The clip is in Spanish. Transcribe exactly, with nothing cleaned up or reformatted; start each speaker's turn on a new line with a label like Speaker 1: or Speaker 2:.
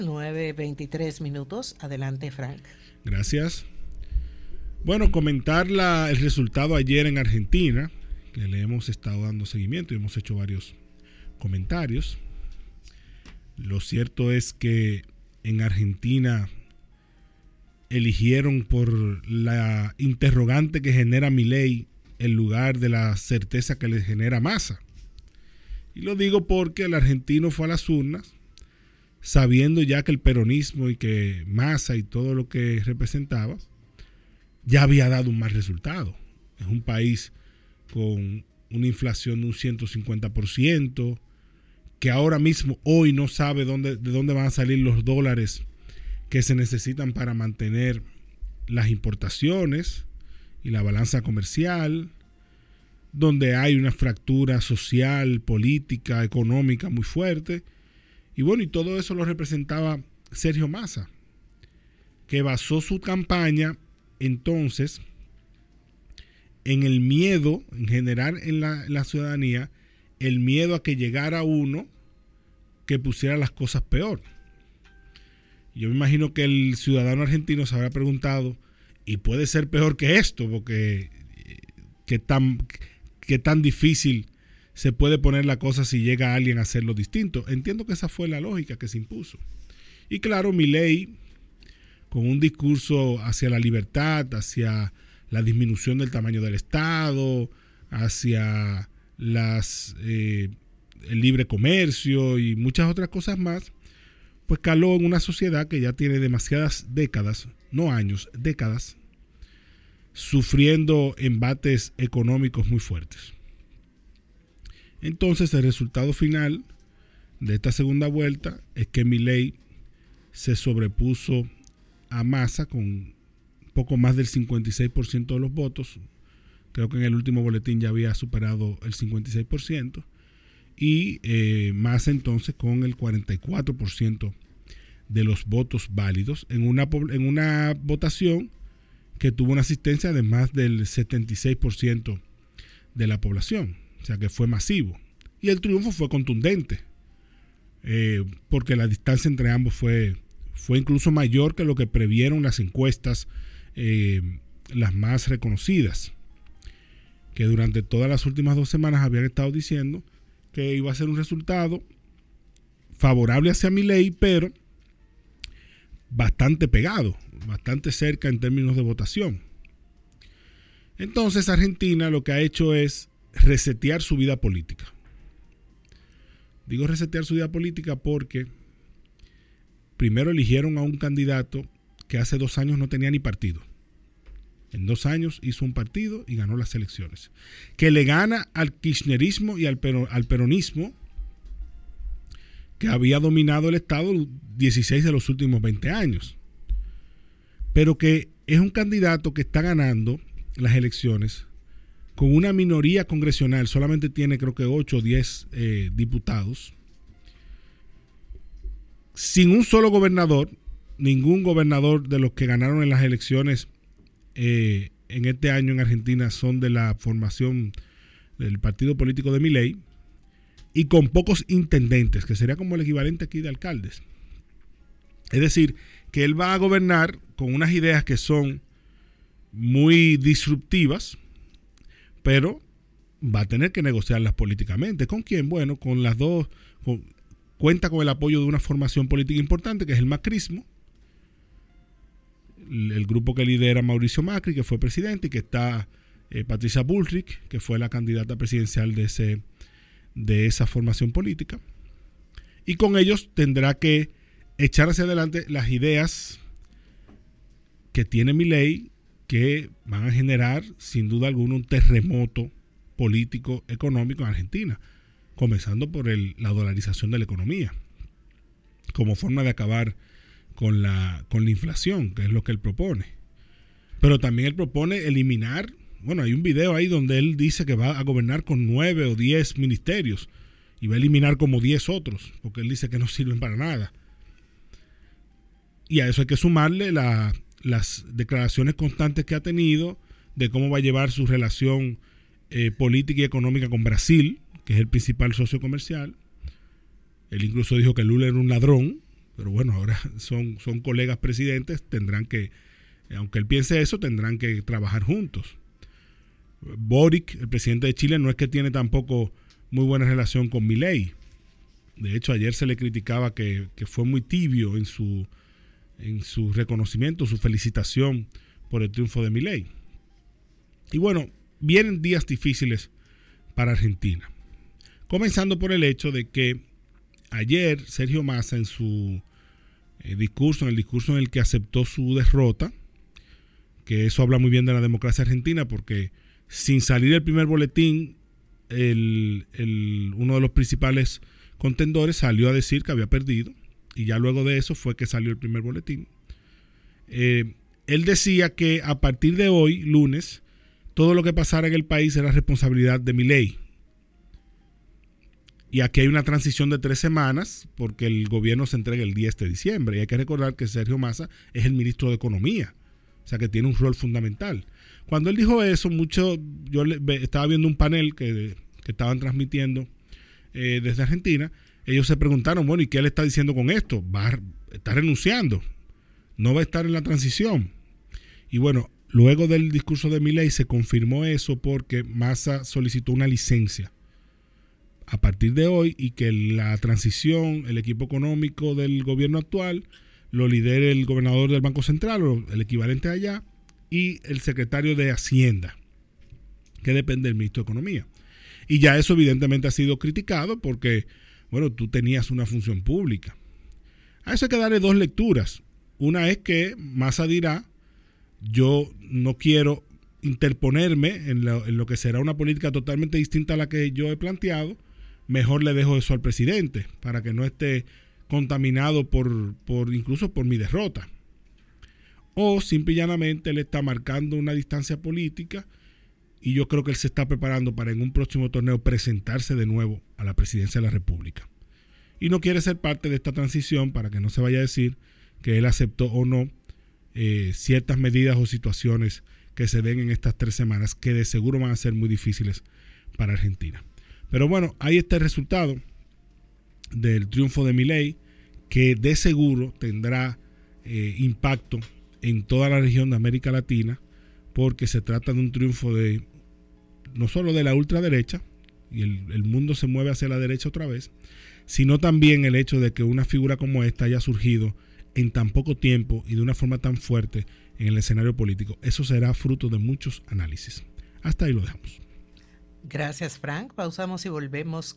Speaker 1: nueve veintitrés minutos. Adelante, Frank.
Speaker 2: Gracias. Bueno, comentar la, el resultado ayer en Argentina, que le hemos estado dando seguimiento y hemos hecho varios comentarios. Lo cierto es que en Argentina eligieron por la interrogante que genera Milei en lugar de la certeza que le genera Massa. Y lo digo porque el argentino fue a las urnas sabiendo ya que el peronismo y que Massa y todo lo que representaba ya había dado un mal resultado. Es un país con una inflación de un ciento cincuenta por ciento, que ahora mismo, hoy, no sabe dónde, de dónde van a salir los dólares que se necesitan para mantener las importaciones y la balanza comercial, donde hay una fractura social, política, económica muy fuerte. Y bueno, y todo eso lo representaba Sergio Massa, que basó su campaña entonces en el miedo, en general en la, en la ciudadanía, el miedo a que llegara uno que pusiera las cosas peor. Yo me imagino que el ciudadano argentino se habrá preguntado, y puede ser peor que esto, porque qué tan, qué tan difícil se puede poner la cosa si llega alguien a hacerlo distinto. Entiendo que esa fue la lógica que se impuso. Y claro, Milei, con un discurso hacia la libertad, hacia la disminución del tamaño del Estado, hacia las, eh, el libre comercio y muchas otras cosas más, pues caló en una sociedad que ya tiene demasiadas décadas, no años, décadas, sufriendo embates económicos muy fuertes. Entonces el resultado final de esta segunda vuelta es que Milei se sobrepuso a Massa con poco más del cincuenta y seis por ciento de los votos. Creo que en el último boletín ya había superado el cincuenta y seis por ciento. Y eh, Massa entonces con el cuarenta y cuatro por ciento de los votos válidos en una, en una votación que tuvo una asistencia de más del setenta y seis por ciento de la población. O sea que fue masivo. Y el triunfo fue contundente, eh, porque la distancia entre ambos fue, fue incluso mayor que lo que previeron las encuestas, eh, las más reconocidas, que durante todas las últimas dos semanas habían estado diciendo que iba a ser un resultado favorable hacia Milei, pero bastante pegado, bastante cerca en términos de votación. Entonces Argentina lo que ha hecho es resetear su vida política. Digo resetear su vida política porque primero eligieron a un candidato que hace dos años no tenía ni partido. En dos años hizo un partido y ganó las elecciones. Que le gana al kirchnerismo y al, pero, al peronismo, que había dominado el Estado dieciséis de los últimos veinte años. Pero que es un candidato que está ganando las elecciones con una minoría congresional, solamente tiene creo que ocho o diez eh, diputados, sin un solo gobernador, ningún gobernador de los que ganaron en las elecciones eh, en este año en Argentina son de la formación del partido político de Milei, y con pocos intendentes, que sería como el equivalente aquí de alcaldes. Es decir, que él va a gobernar con unas ideas que son muy disruptivas, pero va a tener que negociarlas políticamente. ¿Con quién? Bueno, con las dos. Con, cuenta con el apoyo de una formación política importante, que es el macrismo, el, el grupo que lidera Mauricio Macri, que fue presidente, y que está eh, Patricia Bullrich, que fue la candidata presidencial de, ese, de esa formación política. Y con ellos tendrá que echar hacia adelante las ideas que tiene Milei, que van a generar sin duda alguna un terremoto político económico en Argentina, comenzando por el, la dolarización de la economía, como forma de acabar con la, con la inflación, que es lo que él propone. Pero también él propone eliminar, bueno, hay un video ahí donde él dice que va a gobernar con nueve o diez ministerios y va a eliminar como diez otros, porque él dice que no sirven para nada. Y a eso hay que sumarle la las declaraciones constantes que ha tenido de cómo va a llevar su relación eh, política y económica con Brasil, que es el principal socio comercial. Él incluso dijo que Lula era un ladrón, pero bueno, ahora son, son colegas presidentes, tendrán que, aunque él piense eso, tendrán que trabajar juntos. Boric, el presidente de Chile, no es que tiene tampoco muy buena relación con Milei. De hecho, ayer se le criticaba que, que fue muy tibio en su, en su reconocimiento, su felicitación por el triunfo de Milei. Y bueno, vienen días difíciles para Argentina. Comenzando por el hecho de que ayer Sergio Massa en su eh, discurso, en el discurso en el que aceptó su derrota, que eso habla muy bien de la democracia argentina, porque sin salir el primer boletín, el, el, uno de los principales contendores salió a decir que había perdido, y ya luego de eso fue que salió el primer boletín. Eh, él decía que a partir de hoy, lunes, todo lo que pasara en el país era responsabilidad de Milei. Y aquí hay una transición de tres semanas porque el gobierno se entrega el diez de diciembre. Y hay que recordar que Sergio Massa es el ministro de Economía. O sea que tiene un rol fundamental. Cuando él dijo eso, mucho, yo le, estaba viendo un panel que, que estaban transmitiendo eh, desde Argentina. Ellos se preguntaron, bueno, ¿y qué él está diciendo con esto? ¿Va a estar renunciando? ¿No va a estar en la transición? Y bueno, luego del discurso de Milei se confirmó eso porque Massa solicitó una licencia a partir de hoy y que la transición, el equipo económico del gobierno actual, lo lidere el gobernador del Banco Central, o el equivalente allá, y el secretario de Hacienda, que depende del ministro de Economía. Y ya eso evidentemente ha sido criticado porque, bueno, tú tenías una función pública. A eso hay que darle dos lecturas. Una es que Massa dirá, yo no quiero interponerme en lo, en lo que será una política totalmente distinta a la que yo he planteado, mejor le dejo eso al presidente para que no esté contaminado por, por incluso por mi derrota. O simple y llanamente él está marcando una distancia política y yo creo que él se está preparando para en un próximo torneo presentarse de nuevo a la presidencia de la República. Y no quiere ser parte de esta transición para que no se vaya a decir que él aceptó o no eh, ciertas medidas o situaciones que se den en estas tres semanas que de seguro van a ser muy difíciles para Argentina. Pero bueno, ahí está el resultado del triunfo de Milei, que de seguro tendrá eh, impacto en toda la región de América Latina, porque se trata de un triunfo de no solo de la ultraderecha, y el, el mundo se mueve hacia la derecha otra vez, sino también el hecho de que una figura como esta haya surgido en tan poco tiempo y de una forma tan fuerte en el escenario político. Eso será fruto de muchos análisis. Hasta ahí lo dejamos.
Speaker 1: Gracias, Frank. Pausamos y volvemos